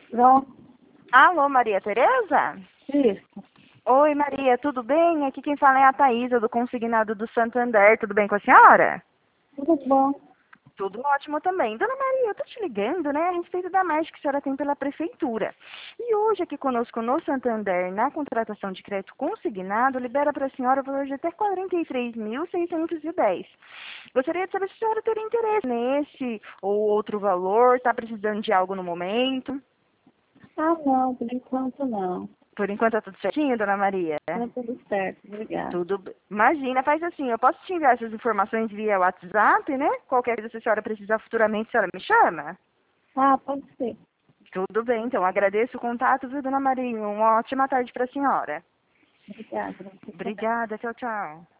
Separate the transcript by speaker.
Speaker 1: Pronto,
Speaker 2: Alô, Maria Tereza?
Speaker 1: isso.
Speaker 2: Oi, Maria, tudo bem? Aqui quem fala é a Thaisa, do Consignado do Santander. Tudo bem com a senhora?
Speaker 1: Tudo bom.
Speaker 2: Tudo ótimo também. Dona Maria, eu tô te ligando, né, a respeito da mágica que a senhora tem pela prefeitura. E hoje aqui conosco no Santander, na contratação de crédito consignado, libera para a senhora o valor de até 43.610. Gostaria de saber se a senhora teria interesse nesse ou outro valor, está precisando de algo no momento.
Speaker 1: Ah, não, por enquanto não.
Speaker 2: Por enquanto tá tudo certinho, Dona Maria?
Speaker 1: Tá tudo certo, obrigada.
Speaker 2: Imagina, faz assim, eu posso te enviar essas informações via WhatsApp, né? Qualquer coisa, se a senhora precisar futuramente, a senhora me chama?
Speaker 1: Ah, pode ser.
Speaker 2: Tudo bem, então agradeço o contato, viu, Dona Maria? Uma ótima tarde para a senhora.
Speaker 1: Obrigada. Você também.
Speaker 2: Obrigada, tchau, tchau.